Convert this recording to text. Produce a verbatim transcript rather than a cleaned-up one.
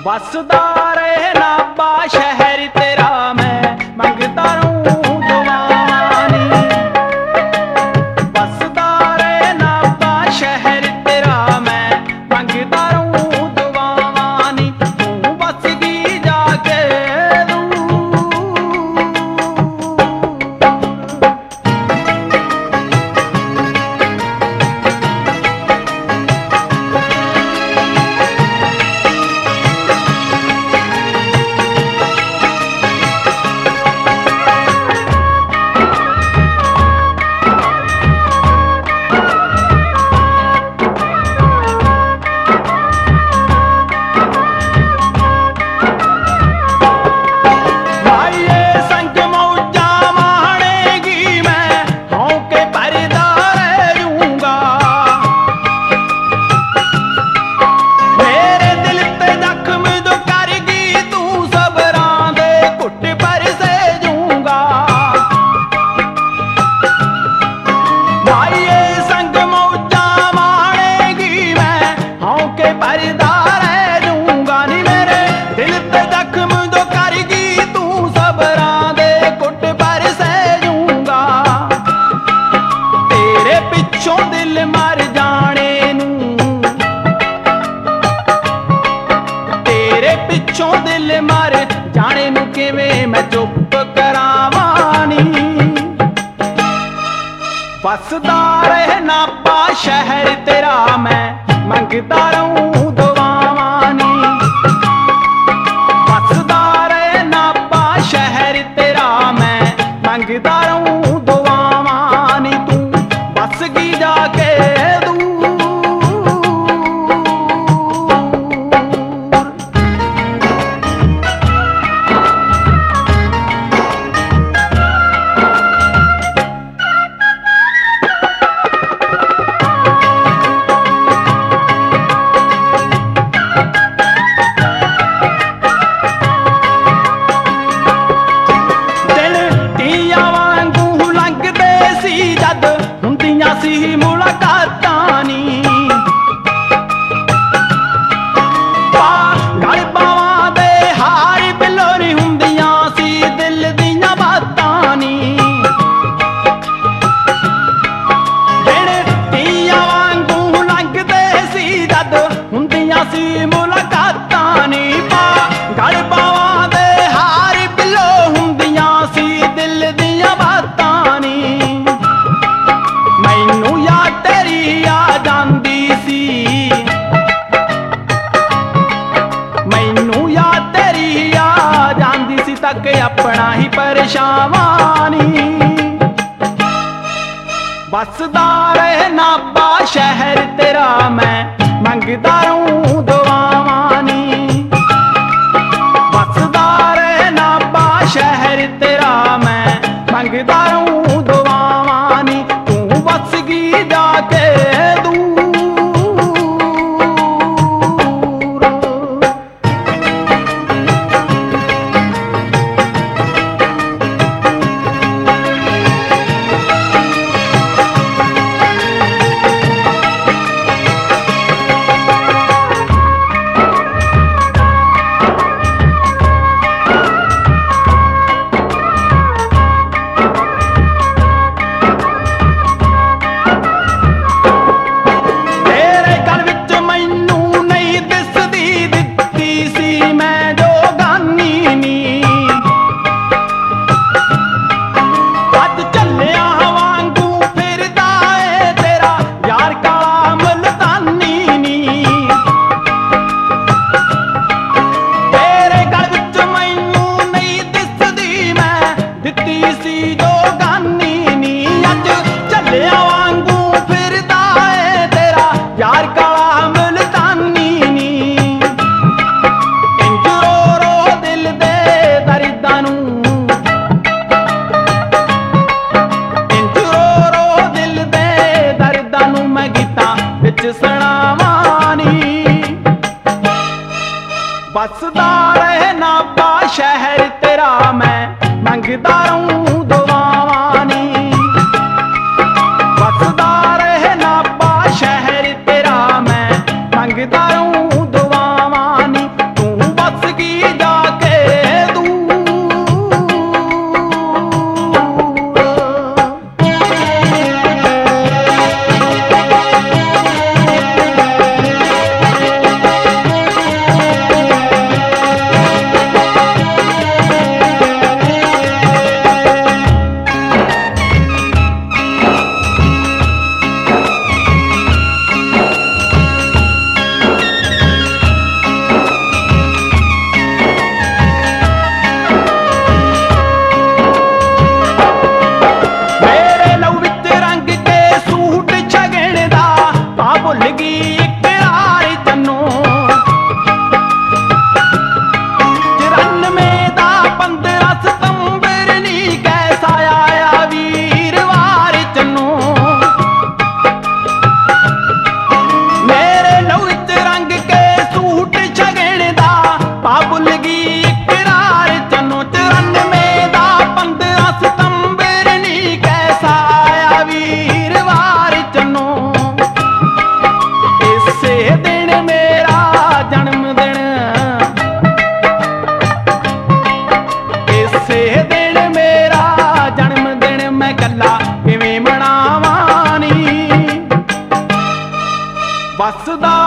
बसदा रहे नाभा शहर तेरा मैं मंगता रहूं दुआवां नी। बसदा रहे नाभा शहर तेरा मैं मंगता रहूं दुआवां नी। तू बस गई जाके पिछों दिल मर जाने नू किवें मैं चुप करावां नी। बसदा रहे नाभा शहर तेरा मैं मंगता रहूं दुआवां नी। बसदा रहे नाभा शहर तेरा मैं मंगता रहूं दुआवां नी। तू बस गई जाके सी मुलाकातां नी। गल बावां दे हार बिलो नी हुंदियां सी दिल दियां बातां नी। दिन धियां वांगू लंघदे सी जद हुंदियां सी मुलाकातां नी। गल बावां दे हार बिलो हुंदियां सी दिल दियां बातां नी। मैनू याद तेरी आ जांदी सी, मैनू याद तेरी आ जांदी सी तक अपना ही परेशावां नी। बसदा रहे नाभा शहर तेरा मैं मंगता रहूं दुआवां नी। बसदा रहे नाभा शहर तेरा मैं मंगता रहूं दुआवां नी। बस गई जाके बसदा रहे नाभा शहर तेरा मैं मंगता रहूं दुआवां नी। बसदा रहे नाभा शहर तेरा मैं मंगता रहूं दुआवां नी। तू ਬਸਦਾ